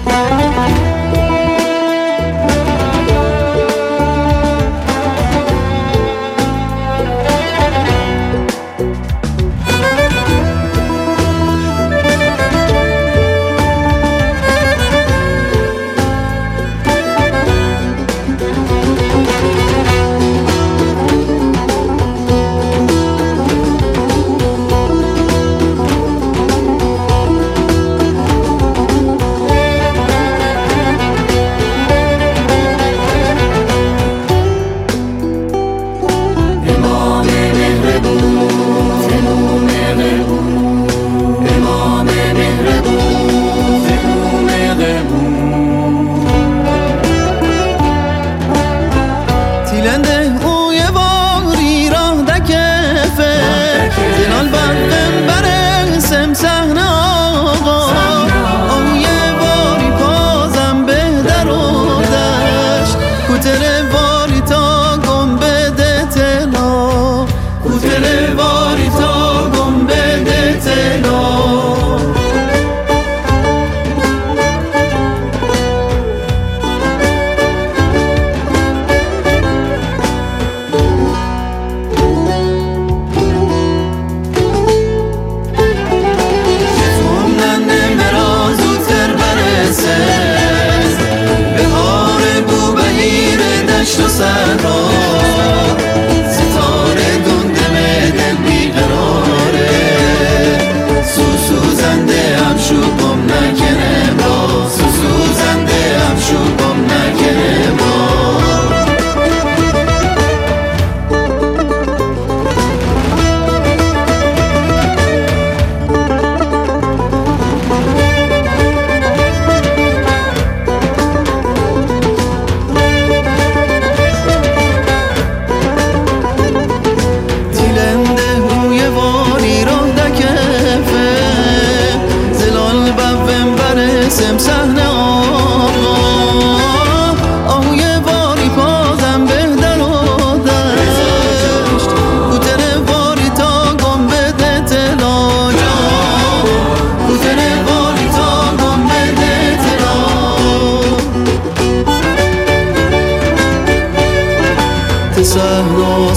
صحرا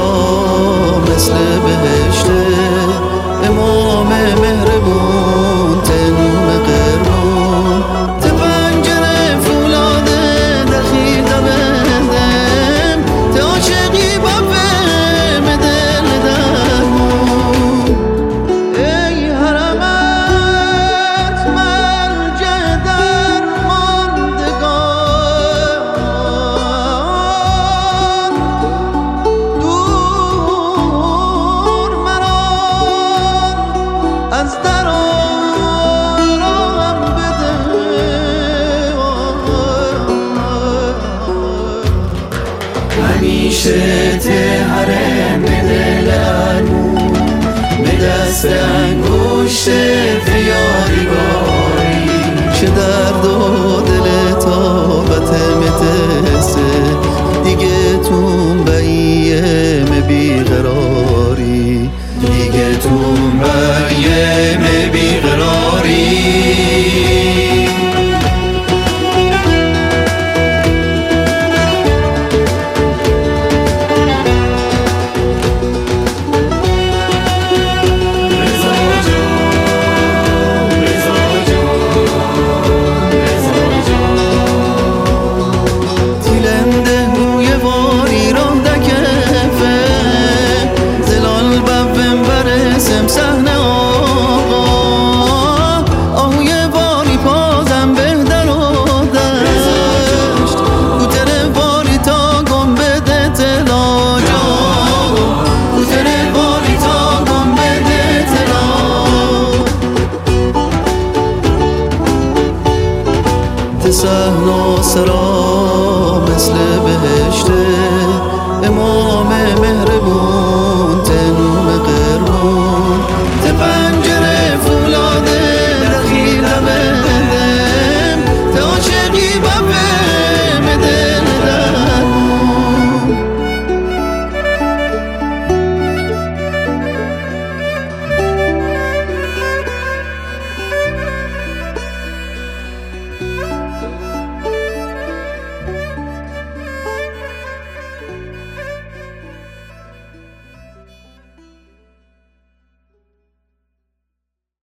سرا مثل بهشته، امام مهربون تنوم قربون، ته پنجره فولاده دخیل دبندم، ته عاشقی با فهم دل درمون. ای حرمت مرجع درماندگان، دور مران از در آرام بده. همیشه ته حرم دلمون به دست انگشت یاریگاری، چه درد و دل طاقت متسه دیگه تون بیم بیقراری، دیگه تون بیم بیقراری. صحنه آقا آهوی باری پازم بهتر و دشت، کوتره باری تا گم بده تلا جا، کوتره باری تا گم بده تلا. ته صحنا سرا مثل بهشته، امام مهربون